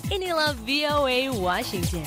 Inilah VOA Washington.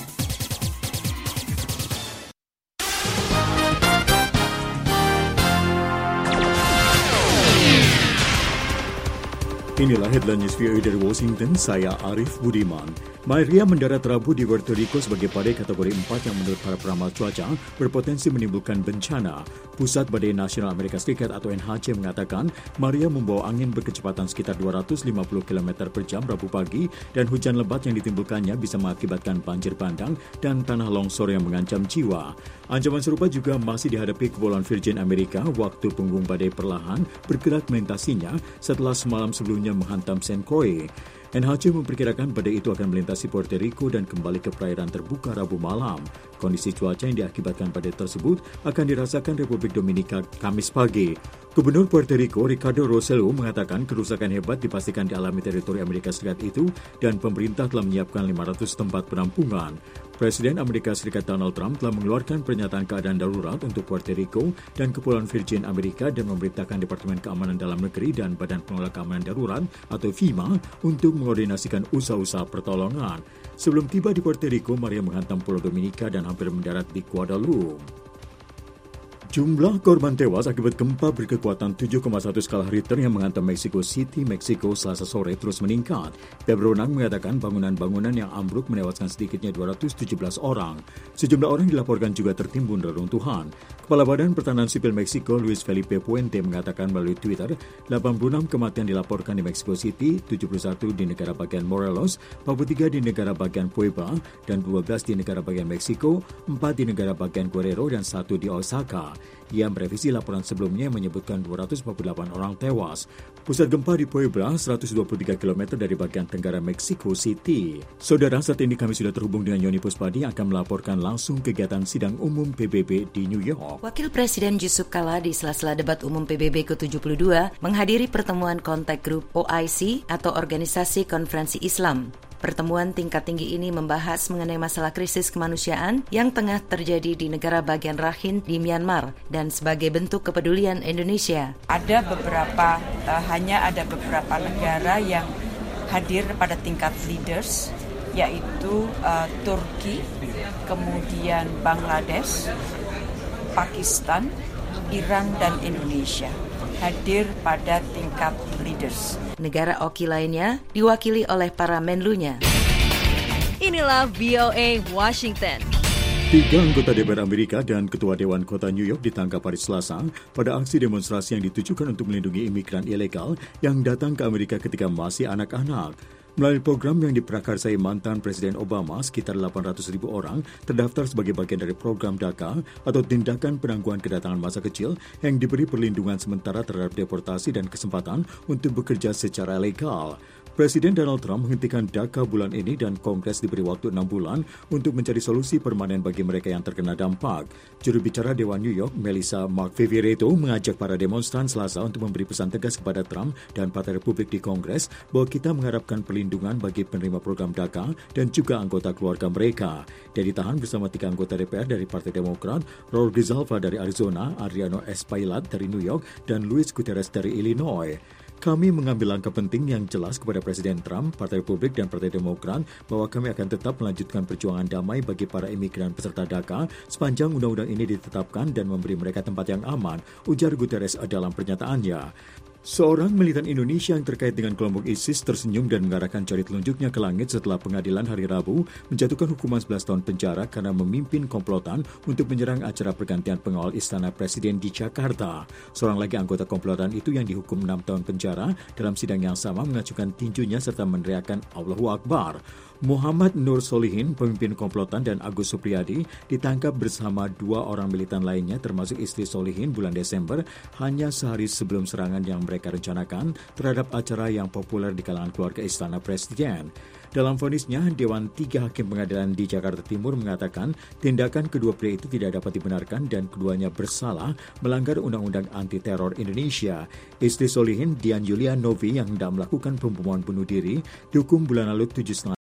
Inilah headline news VOA dari Washington, saya Arif Budiman. Maria mendarat Rabu di Puerto Rico sebagai badai kategori 4 yang menurut para peramal cuaca berpotensi menimbulkan bencana. Pusat Badai Nasional Amerika Serikat atau NHC mengatakan Maria membawa angin berkecepatan sekitar 250 km per jam Rabu pagi dan hujan lebat yang ditimbulkannya bisa mengakibatkan banjir bandang dan tanah longsor yang mengancam jiwa. Ancaman serupa juga masih dihadapi Kepulauan Virgin Amerika waktu punggung badai perlahan bergerak melintasinya setelah semalam sebelumnya menghantam St. Croix. NHC memperkirakan badai itu akan melintasi Puerto Rico dan kembali ke perairan terbuka Rabu malam. Kondisi cuaca yang diakibatkan badai tersebut akan dirasakan Republik Dominika Kamis pagi. Gubernur Puerto Rico, Ricardo Rosselló, mengatakan kerusakan hebat dipastikan dialami teritori Amerika Serikat itu dan pemerintah telah menyiapkan 500 tempat penampungan. Presiden Amerika Serikat Donald Trump telah mengeluarkan pernyataan keadaan darurat untuk Puerto Rico dan Kepulauan Virgin Amerika dan memerintahkan Departemen Keamanan Dalam Negeri dan Badan Pengelola Keamanan Darurat atau FEMA untuk mengordinasikan usaha-usaha pertolongan. Sebelum tiba di Puerto Rico, Maria menghantam Pulau Dominika dan hampir mendarat di Guadalupe. Jumlah korban tewas akibat gempa berkekuatan 7,1 skala Richter yang menghantam Mexico City, Meksiko Selasa sore terus meningkat. Pihak berwenang mengatakan bangunan-bangunan yang ambruk menewaskan sedikitnya 217 orang. Sejumlah orang dilaporkan juga tertimbun reruntuhan. Kepala Badan Pertahanan Sipil Meksiko, Luis Felipe Puente, mengatakan melalui Twitter, 86 kematian dilaporkan di Mexico City, 71 di negara bagian Morelos, 43 di negara bagian Puebla, dan 12 di negara bagian Meksiko, 4 di negara bagian Guerrero, dan 1 di Oaxaca. Ia merevisi laporan sebelumnya yang menyebutkan 248 orang tewas. Pusat gempa di Puebla, 123 km dari bagian tenggara Mexico City. Saudara, saat ini kami sudah terhubung dengan Yoni Puspadi yang akan melaporkan langsung kegiatan sidang umum PBB di New York. Wakil Presiden Yusuf Kala di sela-sela debat umum PBB ke-72 menghadiri pertemuan kontak grup OIC atau Organisasi Konferensi Islam. Pertemuan tingkat tinggi ini membahas mengenai masalah krisis kemanusiaan yang tengah terjadi di negara bagian Rakhine di Myanmar dan sebagai bentuk kepedulian Indonesia. Hanya ada beberapa negara yang hadir pada tingkat leaders, yaitu Turki, kemudian Bangladesh, Pakistan, Iran, dan Indonesia hadir pada tingkat leaders. Negara OKI lainnya diwakili oleh para menlunya. Inilah VOA Washington. 3 anggota DPR Amerika dan Ketua Dewan Kota New York ditangkap hari Selasa pada aksi demonstrasi yang ditujukan untuk melindungi imigran ilegal yang datang ke Amerika ketika masih anak-anak. Melalui program yang diprakarsai mantan Presiden Obama, sekitar 800.000 orang terdaftar sebagai bagian dari program DACA atau Tindakan Penangguhan Kedatangan Masa Kecil yang diberi perlindungan sementara terhadap deportasi dan kesempatan untuk bekerja secara legal. Presiden Donald Trump menghentikan DACA bulan ini dan Kongres diberi waktu 6 bulan untuk mencari solusi permanen bagi mereka yang terkena dampak. Juru bicara Dewan New York, Melissa McVivereto, mengajak para demonstran Selasa untuk memberi pesan tegas kepada Trump dan Partai Republik di Kongres bahwa kita mengharapkan perlindungan bagi penerima program DACA dan juga anggota keluarga mereka. Dia ditahan bersama 3 anggota DPR dari Partai Demokrat, Raul Grijalva dari Arizona, Adriano Espaillat dari New York, dan Luis Gutierrez dari Illinois. Kami mengambil langkah penting yang jelas kepada Presiden Trump, Partai Republik, dan Partai Demokrat bahwa kami akan tetap melanjutkan perjuangan damai bagi para imigran peserta DACA sepanjang undang-undang ini ditetapkan dan memberi mereka tempat yang aman, ujar Guterres dalam pernyataannya. Seorang militan Indonesia yang terkait dengan kelompok ISIS tersenyum dan mengarahkan jari telunjuknya ke langit setelah pengadilan hari Rabu menjatuhkan hukuman 11 tahun penjara karena memimpin komplotan untuk menyerang acara pergantian pengawal Istana Presiden di Jakarta. Seorang lagi anggota komplotan itu yang dihukum 6 tahun penjara dalam sidang yang sama mengacukan tinjunya serta meneriakkan Allahu Akbar. Muhammad Nur Solihin, pemimpin komplotan, dan Agus Supriyadi ditangkap bersama 2 orang militan lainnya termasuk istri Solihin bulan Desember hanya sehari sebelum serangan yang mereka rencanakan terhadap acara yang populer di kalangan keluarga Istana Presiden. Dalam vonisnya, Dewan 3 Hakim Pengadilan di Jakarta Timur mengatakan tindakan kedua pria itu tidak dapat dibenarkan dan keduanya bersalah melanggar Undang-Undang Anti-Teror Indonesia. Istri Solihin, Dian Yulia Novi, yang hendak melakukan pembunuhan bunuh diri, dihukum bulan lalu 7,5